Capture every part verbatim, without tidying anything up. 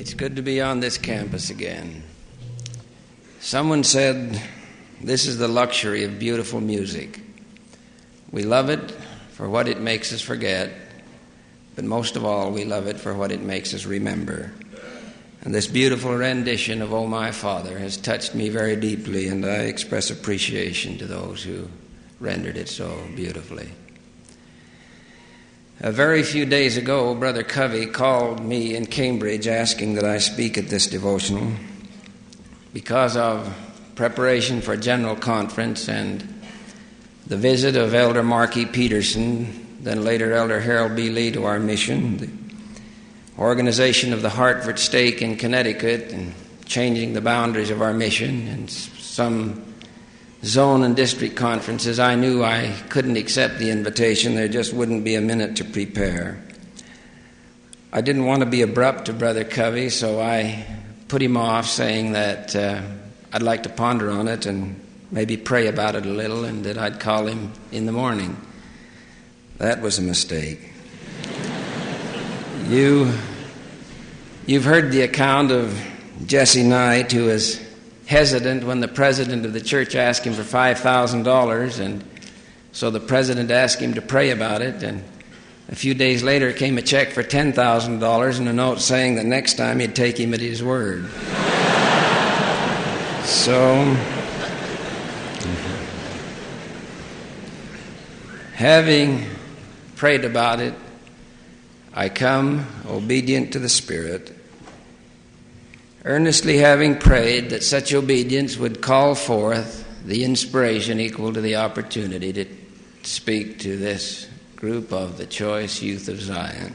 It's good to be on this campus again. Someone said, this is the luxury of beautiful music. We love it for what it makes us forget, but most of all, we love it for what it makes us remember. And this beautiful rendition of Oh My Father has touched me very deeply, and I express appreciation to those who rendered it so beautifully. A very few days ago, Brother Covey called me in Cambridge asking that I speak at this devotional because of preparation for General Conference and the visit of Elder Marky Peterson, then later Elder Harold B. Lee to our mission, the organization of the Hartford Stake in Connecticut and changing the boundaries of our mission, and some zone and district conferences. I knew I couldn't accept the invitation. There just wouldn't be a minute to prepare. I didn't want to be abrupt to Brother Covey, so I put him off, saying that uh, I'd like to ponder on it and maybe pray about it a little, and that I'd call him in the morning. That was a mistake. you, you've heard the account of Jesse Knight, who was hesitant when the president of the church asked him for five thousand dollars, and so the president asked him to pray about it, and a few days later came a check for ten thousand dollars and a note saying that next time he'd take him at his word. So, having prayed about it, I come obedient to the Spirit, earnestly having prayed that such obedience would call forth the inspiration equal to the opportunity to speak to this group of the choice youth of Zion.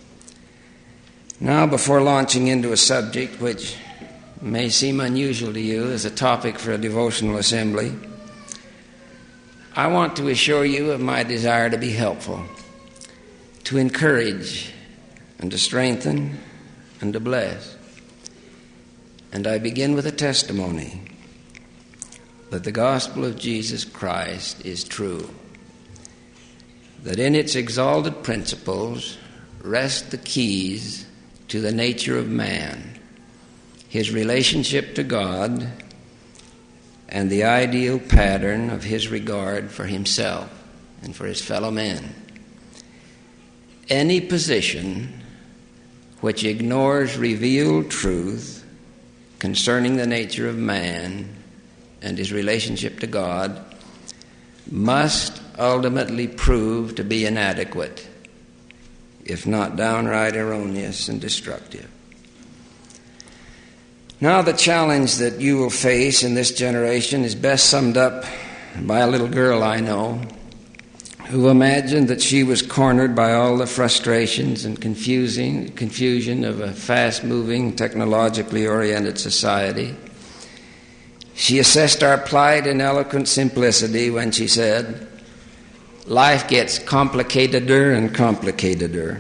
Now, before launching into a subject which may seem unusual to you as a topic for a devotional assembly, I want to assure you of my desire to be helpful, to encourage, and to strengthen, and to bless. And I begin with a testimony that the gospel of Jesus Christ is true, that in its exalted principles rest the keys to the nature of man, his relationship to God, and the ideal pattern of his regard for himself and for his fellow men. Any position which ignores revealed truth concerning the nature of man and his relationship to God must ultimately prove to be inadequate, if not downright erroneous and destructive. Now, the challenge that you will face in this generation is best summed up by a little girl I know who imagined that she was cornered by all the frustrations and confusing confusion of a fast-moving, technologically oriented society. She assessed our plight in eloquent simplicity when she said, "Life gets complicateder and complicateder."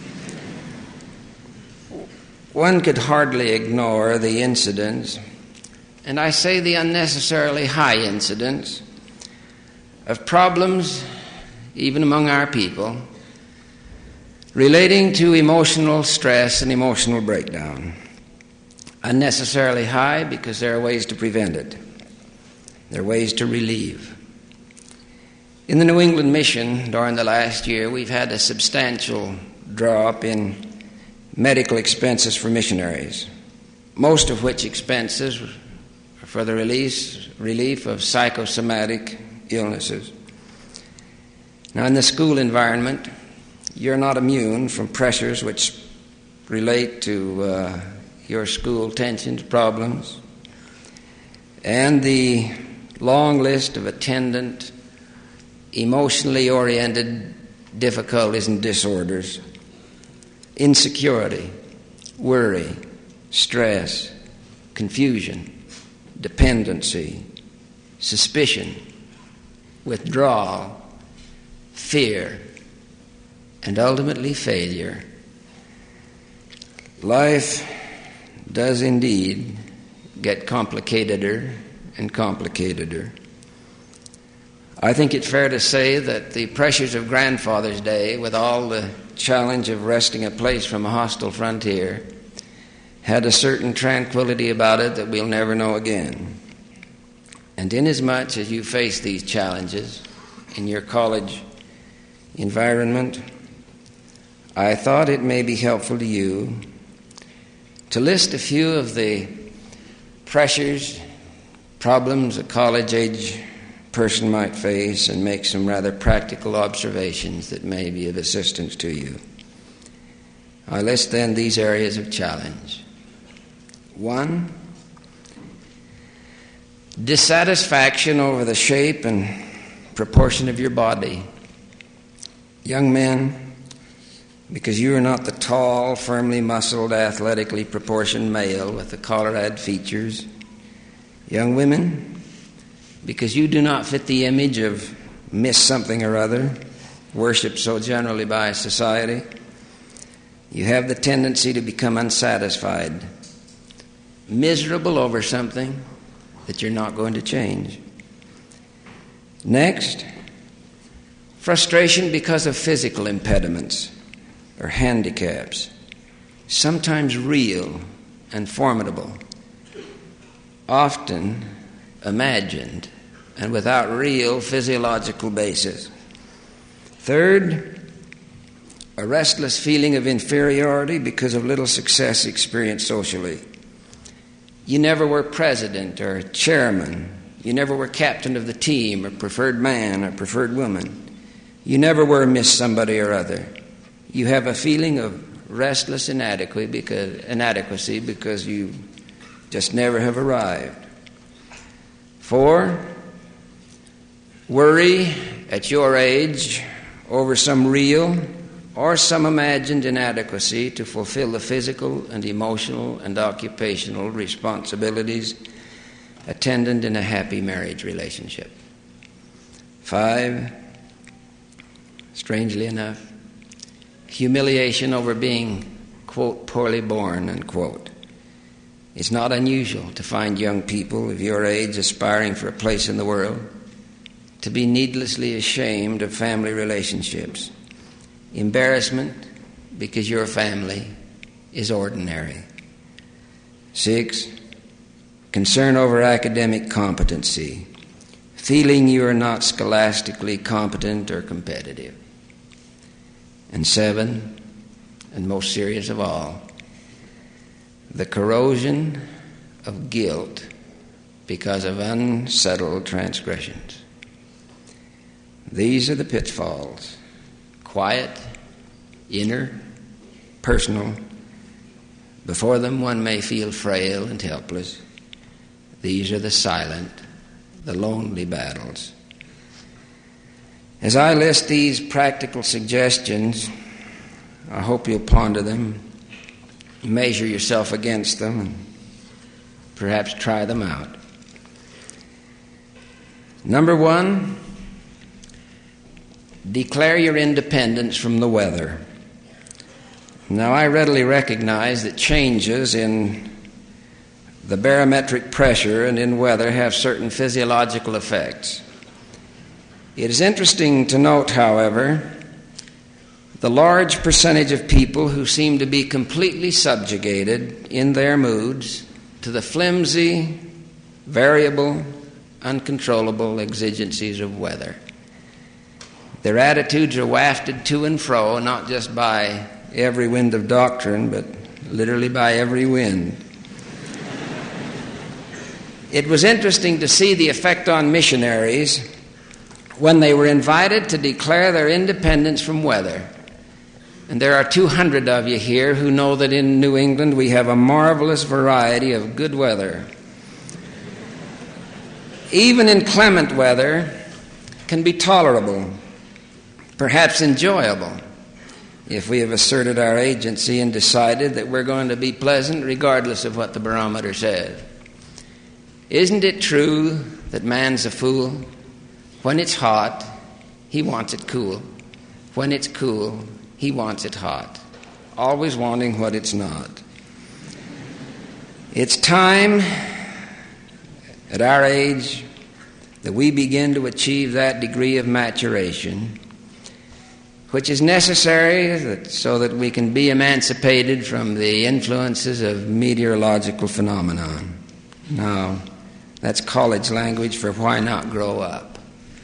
One could hardly ignore the incidents, and I say the unnecessarily high incidents, of problems even among our people, relating to emotional stress and emotional breakdown. Unnecessarily high because there are ways to prevent it. There are ways to relieve. In the New England Mission during the last year, we've had a substantial drop in medical expenses for missionaries, most of which expenses are for the release, relief of psychosomatic illnesses. Now, in the school environment, you're not immune from pressures which relate to uh, your school tensions, problems, and the long list of attendant, emotionally oriented difficulties and disorders, insecurity, worry, stress, confusion, dependency, suspicion, withdrawal, fear, and ultimately failure. Life does indeed get complicateder and complicateder. I think it's fair to say that the pressures of Grandfather's Day, with all the challenge of wresting a place from a hostile frontier, had a certain tranquility about it that we'll never know again. And inasmuch as you face these challenges in your college environment, I thought it may be helpful to you to list a few of the pressures, problems a college-age person might face and make some rather practical observations that may be of assistance to you. I list then these areas of challenge. One, dissatisfaction over the shape and proportion of your body. Young men, because you are not the tall, firmly muscled, athletically proportioned male with the collar-eyed features. Young women, because you do not fit the image of Miss something or other, worshipped so generally by society. You have the tendency to become unsatisfied, miserable over something that you're not going to change. Next, frustration because of physical impediments or handicaps, sometimes real and formidable, often imagined and without real physiological basis. Third, a restless feeling of inferiority because of little success experienced socially. You never were president or chairman. You never were captain of the team or preferred man or preferred woman. You never were Miss somebody or other. You have a feeling of restless inadequacy because, inadequacy because you just never have arrived. Four, worry at your age over some real or some imagined inadequacy to fulfill the physical and emotional and occupational responsibilities attendant in a happy marriage relationship. Five, strangely enough, humiliation over being, quote, poorly born, unquote. It's not unusual to find young people of your age aspiring for a place in the world to be needlessly ashamed of family relationships. Embarrassment because your family is ordinary. Six, concern over academic competency, feeling you are not scholastically competent or competitive. And seven, and most serious of all, the corrosion of guilt because of unsettled transgressions. These are the pitfalls. Quiet, inner, personal. Before them one may feel frail and helpless. These are the silent, the lonely battles. As I list these practical suggestions, I hope you'll ponder them, measure yourself against them, and perhaps try them out. Number one, declare your independence from the weather. Now, I readily recognize that changes in the barometric pressure and in weather have certain physiological effects. It is interesting to note, however, the large percentage of people who seem to be completely subjugated in their moods to the flimsy, variable, uncontrollable exigencies of weather. Their attitudes are wafted to and fro, not just by every wind of doctrine, but literally by every wind. It was interesting to see the effect on missionaries when they were invited to declare their independence from weather. And there are two hundred of you here who know that in New England we have a marvelous variety of good weather. Even inclement weather can be tolerable, perhaps enjoyable, if we have asserted our agency and decided that we're going to be pleasant regardless of what the barometer says. Isn't it true that man's a fool? When it's hot, he wants it cool. When it's cool, he wants it hot, always wanting what it's not. It's time at our age that we begin to achieve that degree of maturation which is necessary that, so that we can be emancipated from the influences of meteorological phenomenon. Now, that's college language for why not grow up.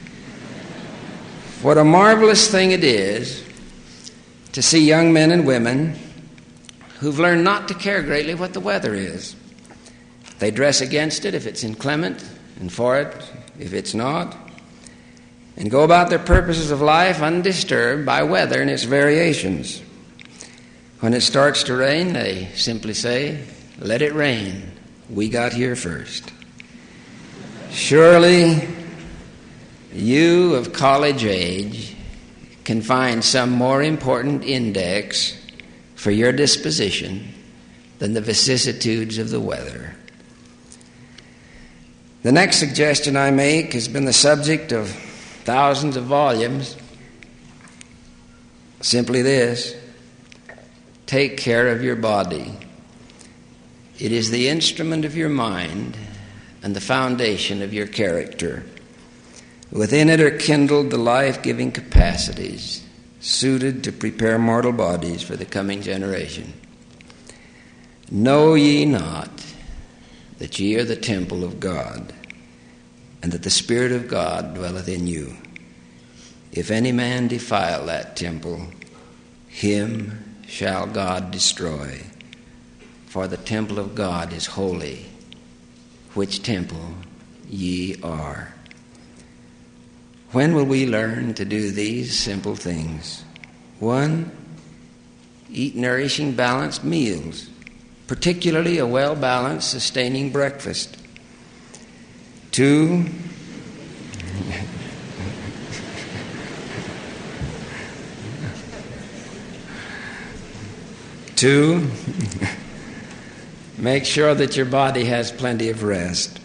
What a marvelous thing it is to see young men and women who've learned not to care greatly what the weather is. They dress against it if it's inclement, and for it if it's not, and go about their purposes of life undisturbed by weather and its variations. When it starts to rain, they simply say, "Let it rain. We got here first." Surely, you of college age can find some more important index for your disposition than the vicissitudes of the weather. The next suggestion I make has been the subject of thousands of volumes. Simply this: take care of your body. It is the instrument of your mind and the foundation of your character. Within it are kindled the life-giving capacities suited to prepare mortal bodies for the coming generation. Know ye not that ye are the temple of God, and that the Spirit of God dwelleth in you? If any man defile that temple, him shall God destroy. For the temple of God is holy, which temple ye are. When will we learn to do these simple things? One, eat nourishing, balanced meals, particularly a well-balanced, sustaining breakfast. Two, two, make sure that your body has plenty of rest.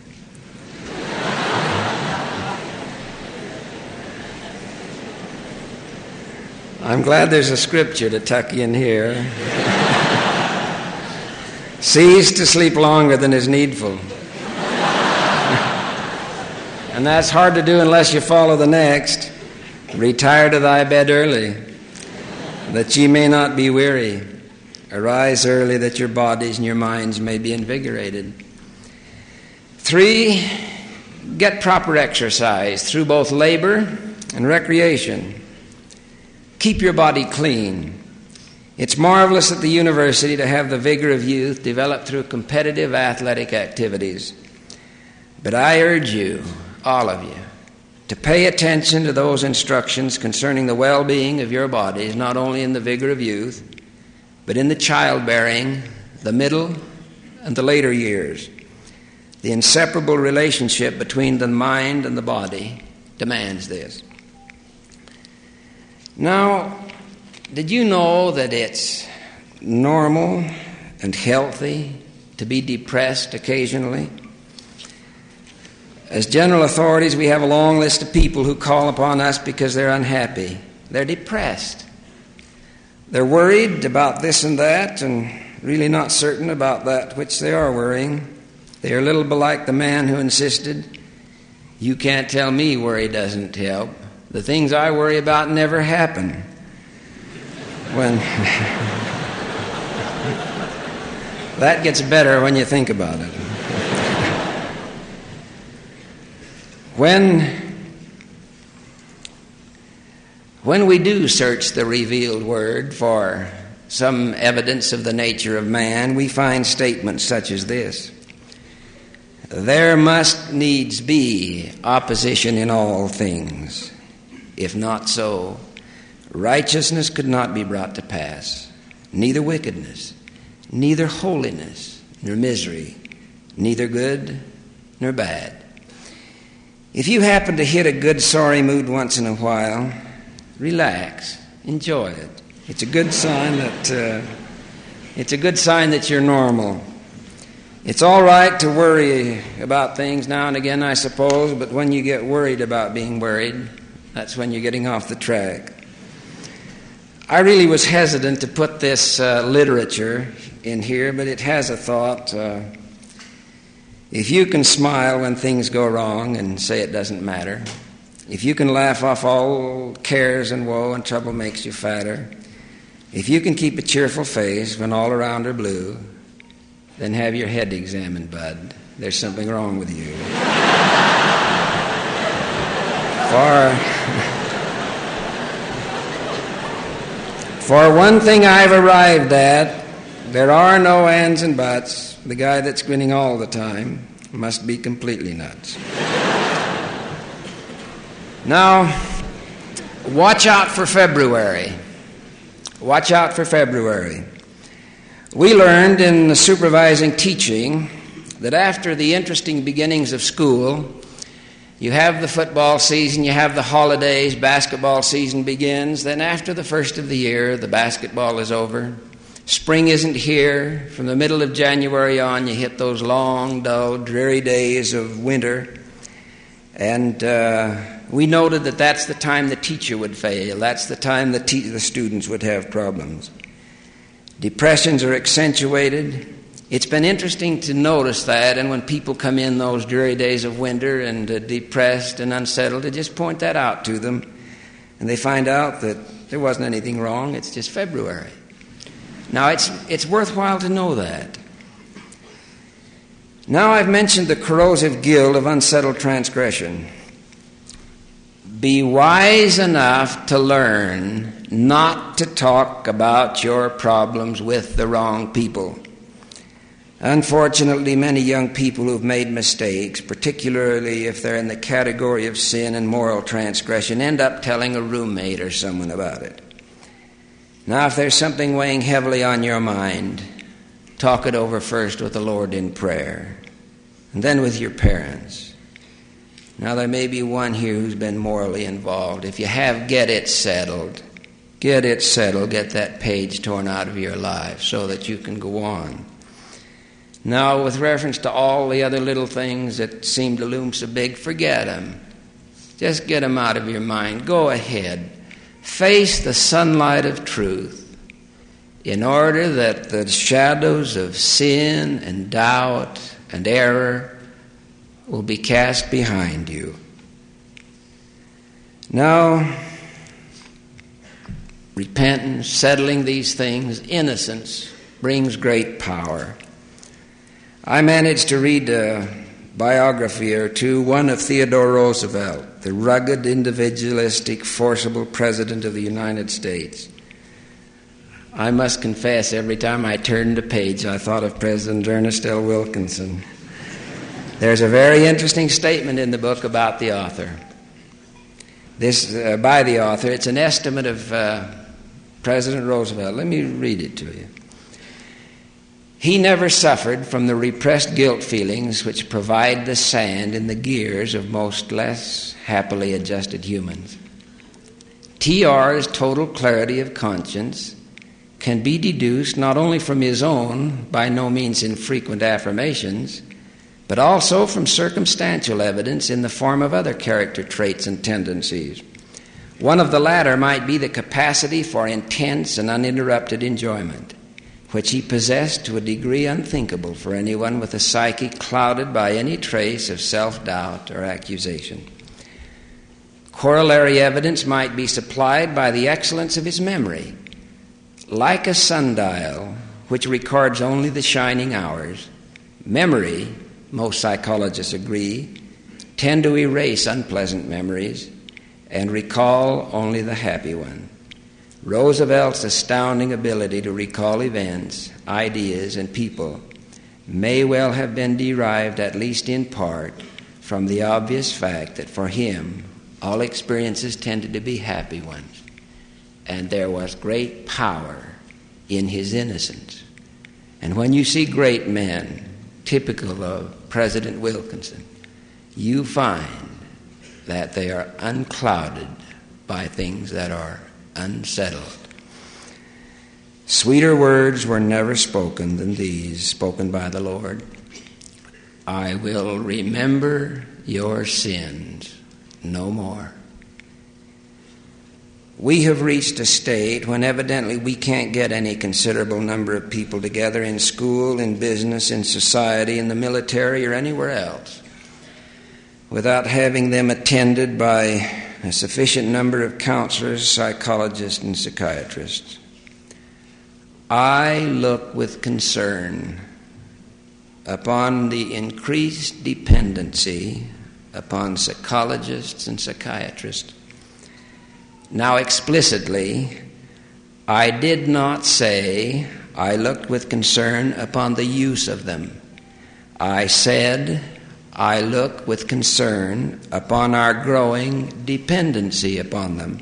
I'm glad there's a scripture to tuck in here. Cease to sleep longer than is needful. And that's hard to do unless you follow the next. Retire to thy bed early, that ye may not be weary. Arise early, that your bodies and your minds may be invigorated. Three, get proper exercise through both labor and recreation. Keep your body clean. It's marvelous at the university to have the vigor of youth developed through competitive athletic activities. But I urge you, all of you, to pay attention to those instructions concerning the well-being of your bodies, not only in the vigor of youth, but in the childbearing, the middle, and the later years. The inseparable relationship between the mind and the body demands this. Now, did you know that it's normal and healthy to be depressed occasionally? As general authorities, we have a long list of people who call upon us because they're unhappy. They're depressed. They're worried about this and that, and really not certain about that which they are worrying. They are a little bit like the man who insisted, "You can't tell me worry doesn't help. The things I worry about never happen." When that gets better when you think about it. When when we do search the revealed word for some evidence of the nature of man, we find statements such as this: there must needs be opposition in all things. If not so, righteousness could not be brought to pass, neither wickedness, neither holiness, nor misery, neither good nor bad. If you happen to hit a good sorry mood once in a while, relax, enjoy it. It's a good sign that uh, it's a good sign that you're normal. It's all right to worry about things now and again, I suppose, but when you get worried about being worried, that's when you're getting off the track. I really was hesitant to put this uh, literature in here, but it has a thought. Uh, if you can smile when things go wrong and say it doesn't matter, if you can laugh off all cares and woe and trouble makes you fatter, if you can keep a cheerful face when all around are blue, then have your head examined, bud. There's something wrong with you. For, for one thing I've arrived at, there are no ands and buts. The guy that's grinning all the time must be completely nuts. Now, watch out for February. Watch out for February. We learned in the supervising teaching that after the interesting beginnings of school, you have the football season, you have the holidays, basketball season begins. Then after the first of the year, the basketball is over. Spring isn't here. From the middle of January on, you hit those long, dull, dreary days of winter. And uh, we noted that that's the time the teacher would fail. That's the time the, te- the students would have problems. Depressions are accentuated. It's been interesting to notice that, and when people come in those dreary days of winter and uh, depressed and unsettled, to just point that out to them, and they find out that there wasn't anything wrong, it's just February. Now, it's, it's worthwhile to know that. Now I've mentioned the corrosive guilt of unsettled transgression. Be wise enough to learn not to talk about your problems with the wrong people. Unfortunately, many young people who've made mistakes, particularly if they're in the category of sin and moral transgression, end up telling a roommate or someone about it. Now, if there's something weighing heavily on your mind, talk it over first with the Lord in prayer, and then with your parents. Now, there may be one here who's been morally involved. If you have, get it settled. Get it settled. Get that page torn out of your life so that you can go on. Now, with reference to all the other little things that seem to loom so big, forget them. Just get them out of your mind. Go ahead. Face the sunlight of truth in order that the shadows of sin and doubt and error will be cast behind you. Now, repentance, settling these things, innocence brings great power. I managed to read a biography or two, one of Theodore Roosevelt, the rugged, individualistic, forcible president of the United States. I must confess, every time I turned a page, I thought of President Ernest L. Wilkinson. There's a very interesting statement in the book about the author. This, uh, by the author, it's an estimate of uh, President Roosevelt. Let me read it to you. He never suffered from the repressed guilt feelings which provide the sand in the gears of most less happily adjusted humans. T R's total clarity of conscience can be deduced not only from his own, by no means infrequent affirmations, but also from circumstantial evidence in the form of other character traits and tendencies. One of the latter might be the capacity for intense and uninterrupted enjoyment, which he possessed to a degree unthinkable for anyone with a psyche clouded by any trace of self-doubt or accusation. Corollary evidence might be supplied by the excellence of his memory. Like a sundial, which records only the shining hours, memory, most psychologists agree, tend to erase unpleasant memories and recall only the happy one. Roosevelt's astounding ability to recall events, ideas, and people may well have been derived, at least in part, from the obvious fact that for him, all experiences tended to be happy ones, and there was great power in his innocence. And when you see great men, typical of President Wilkinson, you find that they are unclouded by things that are unsettled. Sweeter words were never spoken than these, spoken by the Lord. I will remember your sins no more. We have reached a state when evidently we can't get any considerable number of people together in school, in business, in society, in the military, or anywhere else without having them attended by a sufficient number of counselors, psychologists, and psychiatrists. I look with concern upon the increased dependency upon psychologists and psychiatrists. Now, explicitly, I did not say I looked with concern upon the use of them. I said I look with concern upon our growing dependency upon them.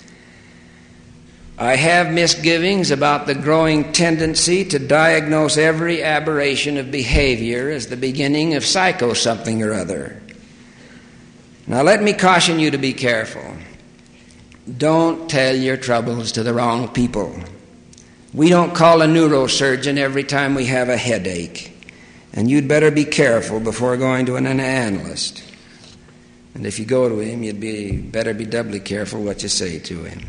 I have misgivings about the growing tendency to diagnose every aberration of behavior as the beginning of psycho something or other. Now let me caution you to be careful. Don't tell your troubles to the wrong people. We don't call a neurosurgeon every time we have a headache. And you'd better be careful before going to an analyst. And if you go to him, you'd be better be doubly careful what you say to him.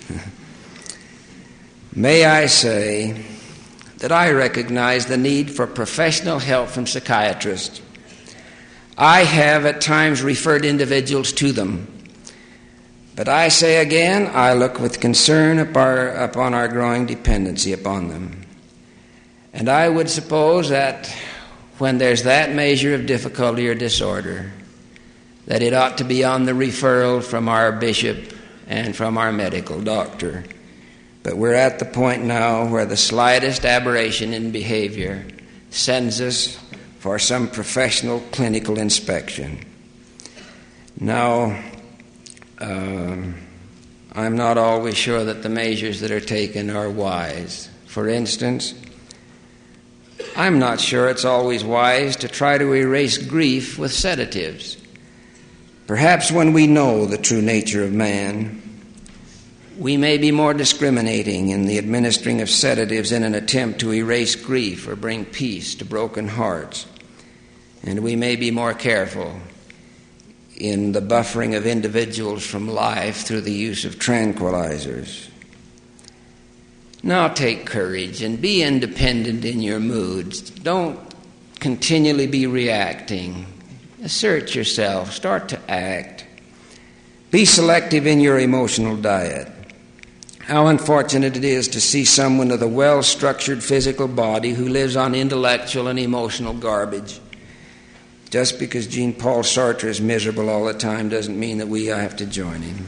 May I say that I recognize the need for professional help from psychiatrists. I have at times referred individuals to them. But I say again, I look with concern upon our growing dependency upon them. And I would suppose that when there's that measure of difficulty or disorder, that it ought to be on the referral from our bishop and from our medical doctor. But we're at the point now where the slightest aberration in behavior sends us for some professional clinical inspection. Now, um, I'm not always sure that the measures that are taken are wise. For instance, I'm not sure it's always wise to try to erase grief with sedatives. Perhaps when we know the true nature of man, we may be more discriminating in the administering of sedatives in an attempt to erase grief or bring peace to broken hearts. And we may be more careful in the buffering of individuals from life through the use of tranquilizers. Now take courage and be independent in your moods. Don't continually be reacting. Assert yourself. Start to act. Be selective in your emotional diet. How unfortunate it is to see someone with a well-structured physical body who lives on intellectual and emotional garbage. Just because Jean-Paul Sartre is miserable all the time doesn't mean that we have to join him.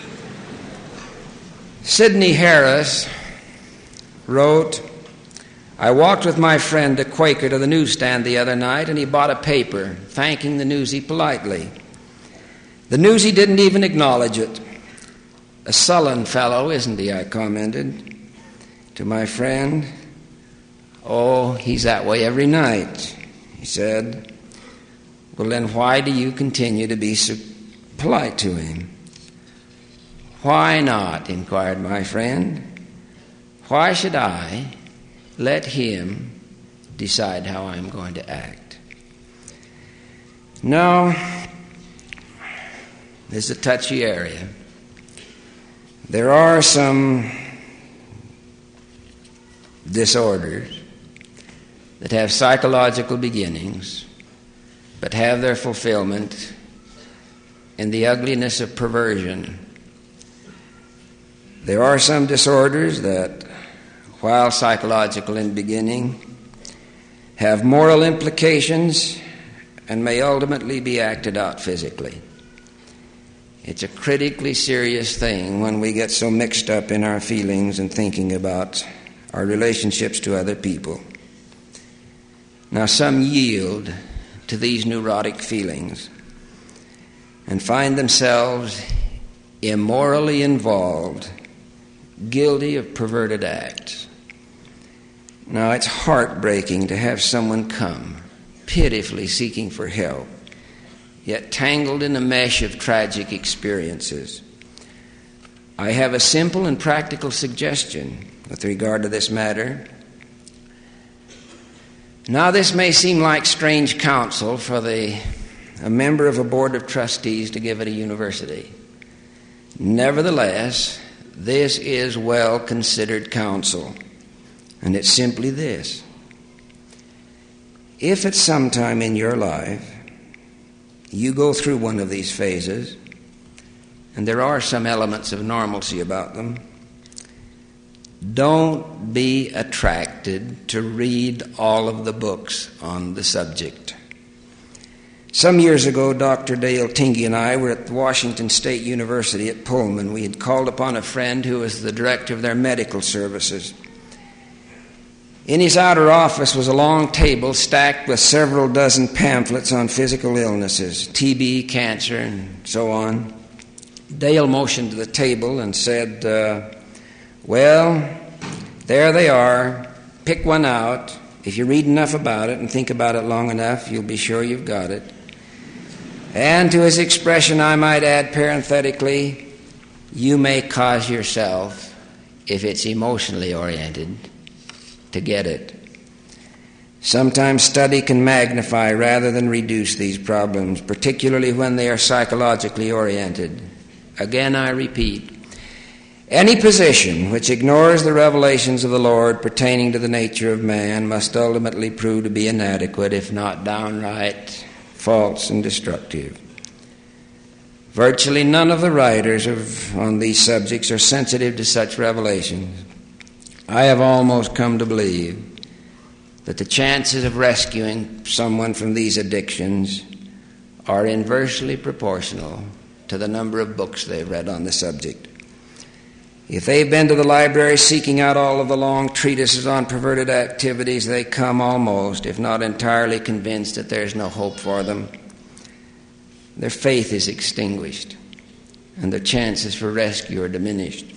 Sidney Harris wrote, I walked with my friend, a Quaker, to the newsstand the other night, and he bought a paper, thanking the newsie politely. The newsie didn't even acknowledge it. A sullen fellow, isn't he? I commented to my friend. Oh, he's that way every night, he said. Well, then why do you continue to be so polite to him? Why not? Inquired my friend. Why should I let him decide how I'm going to act? No, this is a touchy area. There are some disorders that have psychological beginnings but have their fulfillment in the ugliness of perversion. There are some disorders that, while psychological in beginning, have moral implications and may ultimately be acted out physically. It's a critically serious thing when we get so mixed up in our feelings and thinking about our relationships to other people. Now, some yield to these neurotic feelings and find themselves immorally involved, guilty of perverted acts. Now, it's heartbreaking to have someone come, pitifully seeking for help, yet tangled in a mesh of tragic experiences. I have a simple and practical suggestion with regard to this matter. Now, this may seem like strange counsel for the, a member of a board of trustees to give at a university. Nevertheless, this is well-considered counsel, and it's simply this. If at some time in your life you go through one of these phases, and there are some elements of normalcy about them, don't be attracted to read all of the books on the subject. Some years ago, Doctor Dale Tingey and I were at Washington State University at Pullman. We had called upon a friend who was the director of their medical services. In his outer office was a long table stacked with several dozen pamphlets on physical illnesses, T B, cancer, and so on. Dale motioned to the table and said, uh, well, there they are. Pick one out. If you read enough about it and think about it long enough, you'll be sure you've got it. And to his expression, I might add parenthetically, you may cause yourself, if it's emotionally oriented, to get it. Sometimes study can magnify rather than reduce these problems, particularly when they are psychologically oriented. Again, I repeat, any position which ignores the revelations of the Lord pertaining to the nature of man must ultimately prove to be inadequate, if not downright false and destructive. Virtually none of the writers of, on these subjects are sensitive to such revelations. I have almost come to believe that the chances of rescuing someone from these addictions are inversely proportional to the number of books they've read on the subject. If they've been to the library seeking out all of the long treatises on perverted activities, they come almost, if not entirely, convinced that there's no hope for them. Their faith is extinguished, and their chances for rescue are diminished.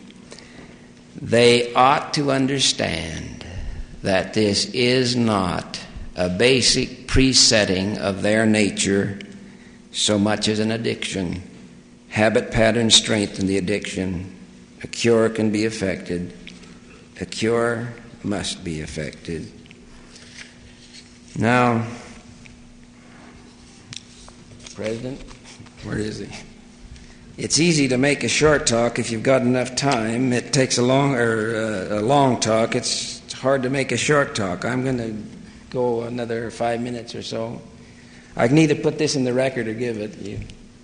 They ought to understand that this is not a basic presetting of their nature so much as an addiction. Habit patterns strengthen the addiction. A cure can be effected. A cure must be effected. Now, President, where is he? It's easy to make a short talk if you've got enough time. It takes a long or uh, a long talk. It's hard to make a short talk. I'm going to go another five minutes or so. I can either put this in the record or give it to you.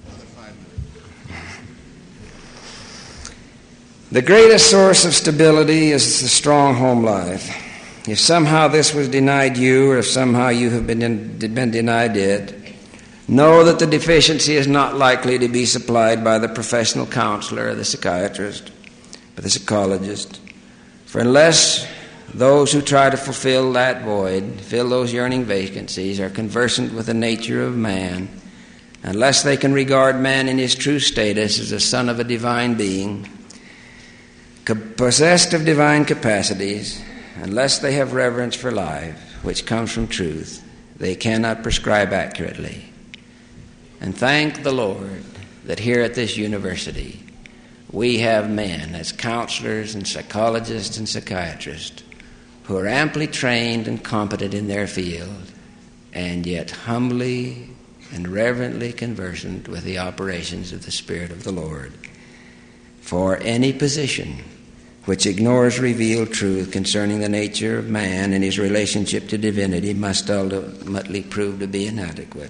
The greatest source of stability is the strong home life. If somehow this was denied you, or if somehow you have been, in, been denied it, know that the deficiency is not likely to be supplied by the professional counselor or the psychiatrist, but the psychologist. For unless those who try to fulfill that void, fill those yearning vacancies, are conversant with the nature of man, unless they can regard man in his true status as a son of a divine being, possessed of divine capacities, unless they have reverence for life, which comes from truth, they cannot prescribe accurately. And thank the Lord that here at this university we have men as counselors and psychologists and psychiatrists who are amply trained and competent in their field, and yet humbly and reverently conversant with the operations of the Spirit of the Lord. For any position which ignores revealed truth concerning the nature of man and his relationship to divinity must ultimately prove to be inadequate.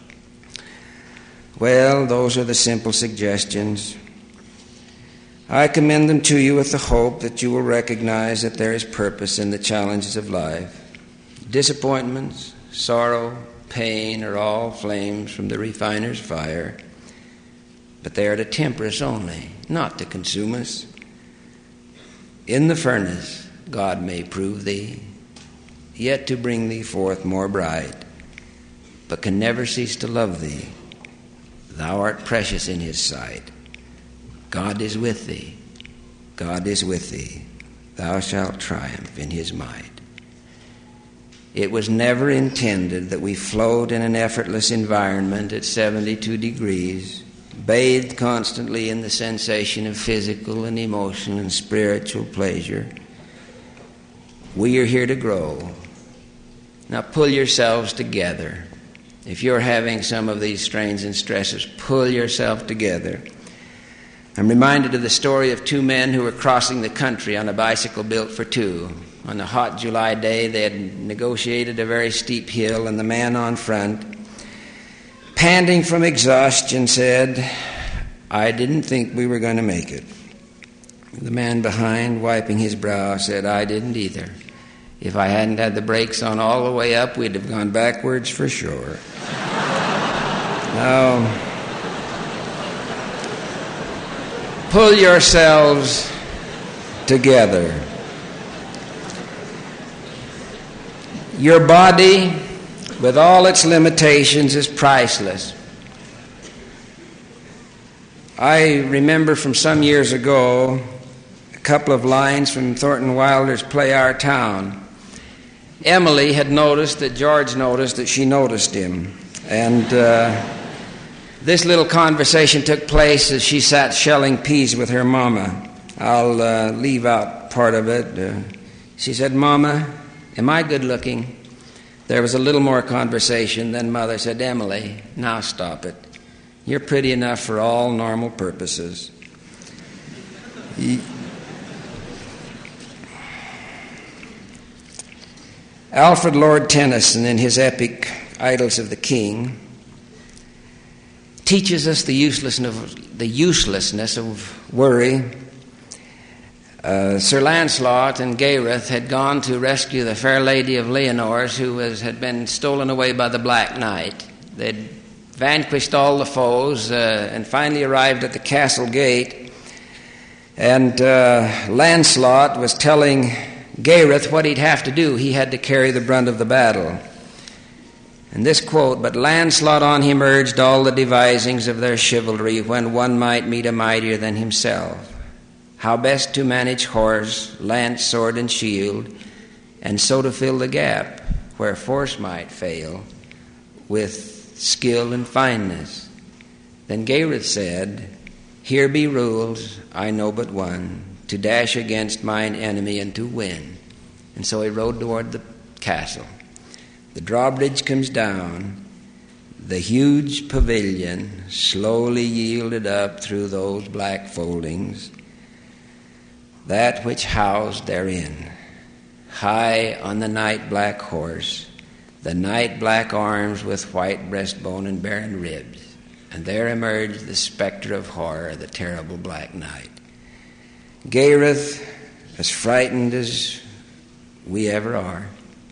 Well, those are the simple suggestions. I commend them to you with the hope that you will recognize that there is purpose in the challenges of life. Disappointments, sorrow, pain are all flames from the refiner's fire, but they are to temper us only, not to consume us. In the furnace God may prove thee, yet to bring thee forth more bright, but can never cease to love thee. Thou art precious in his sight. God is with thee. God is with thee. Thou shalt triumph in his might. It was never intended that we float in an effortless environment at seventy-two degrees, bathed constantly in the sensation of physical and emotional and spiritual pleasure. We are here to grow. Now pull yourselves together. If you're having some of these strains and stresses, pull yourself together. I'm reminded of the story of two men who were crossing the country on a bicycle built for two. On a hot July day, they had negotiated a very steep hill, and the man on front panting from exhaustion, said, "I didn't think we were going to make it." The man behind, wiping his brow, said, "I didn't either. If I hadn't had the brakes on all the way up, we'd have gone backwards for sure." Now, pull yourselves together. Your body, with all its limitations, is priceless. I remember from some years ago a couple of lines from Thornton Wilder's play Our Town. Emily had noticed that George noticed that she noticed him. And uh, this little conversation took place as she sat shelling peas with her mama. I'll uh, leave out part of it. Uh, she said, "Mama, am I good looking?" There was a little more conversation. Then Mother said, "Emily, now stop it. You're pretty enough for all normal purposes." He, Alfred Lord Tennyson, in his epic Idylls of the King, teaches us the uselessness of, the uselessness of worry. Uh, Sir Lancelot and Gareth had gone to rescue the fair lady of Lyonors, who was, had been stolen away by the Black Knight. They'd vanquished all the foes uh, and finally arrived at the castle gate. And uh, Lancelot was telling Gareth what he'd have to do. He had to carry the brunt of the battle. And this quote, "But Lancelot on him urged all the devisings of their chivalry, when one might meet a mightier than himself. How best to manage horse, lance, sword, and shield, and so to fill the gap where force might fail with skill and fineness." Then Gareth said, "Here be rules, I know but one, to dash against mine enemy and to win." And so he rode toward the castle. The drawbridge comes down. The huge pavilion slowly yielded up through those black foldings. That which housed therein, high on the night-black horse, the night-black arms with white breastbone and barren ribs, and there emerged the spectre of horror, the terrible Black Knight. Gareth, as frightened as we ever are,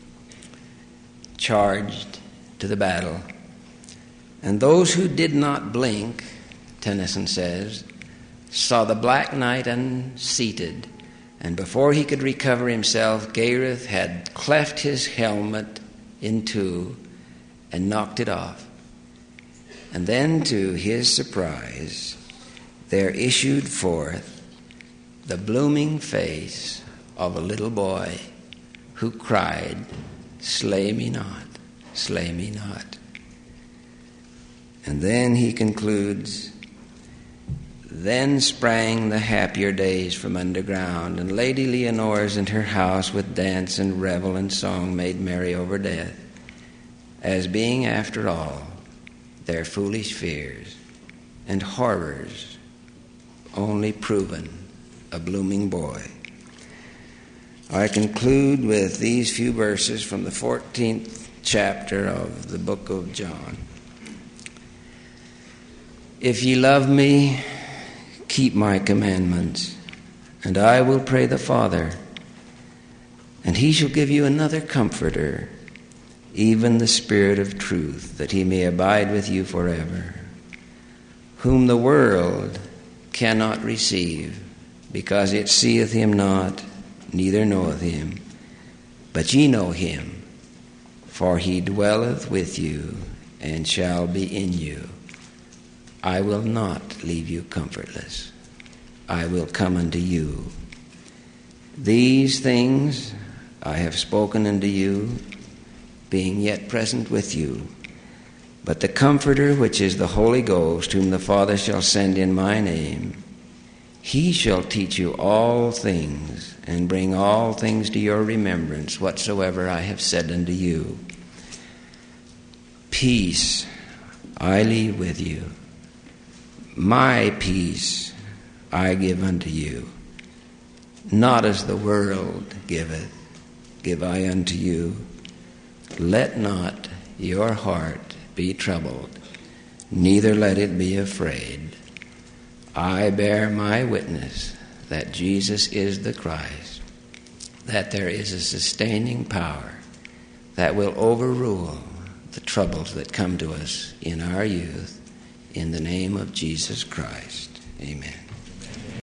charged to the battle. And those who did not blink, Tennyson says, saw the Black Knight unseated, and before he could recover himself, Gareth had cleft his helmet in two and knocked it off. And then, to his surprise, there issued forth the blooming face of a little boy who cried, "Slay me not, slay me not." And then he concludes, "Then sprang the happier days from underground, and Lady Lyonors and her house with dance and revel and song made merry over death, as being after all their foolish fears and horrors only proven a blooming boy." I conclude with these few verses from the fourteenth chapter of the book of John. "If ye love me, keep my commandments, and I will pray the Father, and he shall give you another Comforter, even the Spirit of truth, that he may abide with you forever, whom the world cannot receive, because it seeth him not, neither knoweth him. But ye know him, for he dwelleth with you, and shall be in you. I will not leave you comfortless. I will come unto you. These things I have spoken unto you, being yet present with you. But the Comforter, which is the Holy Ghost, whom the Father shall send in my name, he shall teach you all things, and bring all things to your remembrance, whatsoever I have said unto you. Peace I leave with you. My peace I give unto you. Not as the world giveth, give I unto you. Let not your heart be troubled, neither let it be afraid. I bear my witness that Jesus is the Christ, that there is a sustaining power that will overrule the troubles that come to us in our youth. In the name of Jesus Christ, amen.